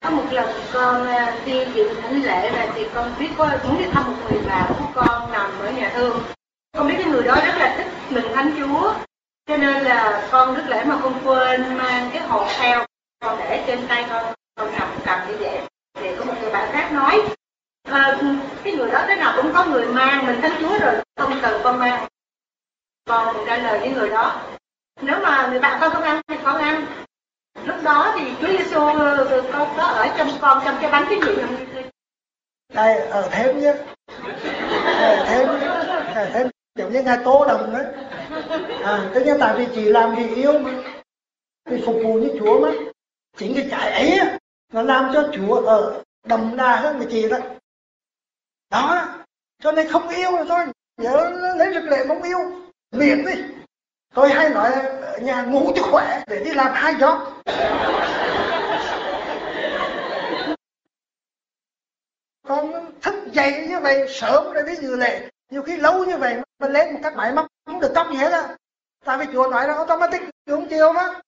Có một lần con đi dự thánh lễ rồi thì con biết muốn đi thăm một người bạn của con nằm ở nhà thương. Con biết cái người đó rất là thích mừng Thánh Chúa, cho nên là con rước lễ mà không quên mang cái hộp theo, con để trên tay con cầm như vậy. Thì có một người bạn khác nói cái người đó thế nào cũng có người mang mình Thánh Chúa rồi, không cần con mang. Con trả lời với người đó, nếu mà người bạn con không ăn thì con ăn. Lúc đó thì Chúa Giêsu có ở trong con trong cái bánh cái gì không? Đây ở thêm nhé, thêm giống như ngài Tô Đồng đấy. Tất nhiên tại vì chị làm vì yêu mà, vì phục vụ như Chúa mà, chính cái trái ấy nó làm cho Chúa ở đậm đà hơn cái chị đó. Đó, cho nên không yêu rồi thôi, nhớ lấy rước lễ không yêu, miễn đi. Tôi hay nói ở nhà ngủ cho khỏe để đi làm 2 job. Con thức dậy như vậy sớm rồi đi dự lễ, nhiều khi lâu như vậy mà lên một cách máy móc không được tóc gì hết á. Tại vì Chúa nói là automatic, Chúa không chịu mà.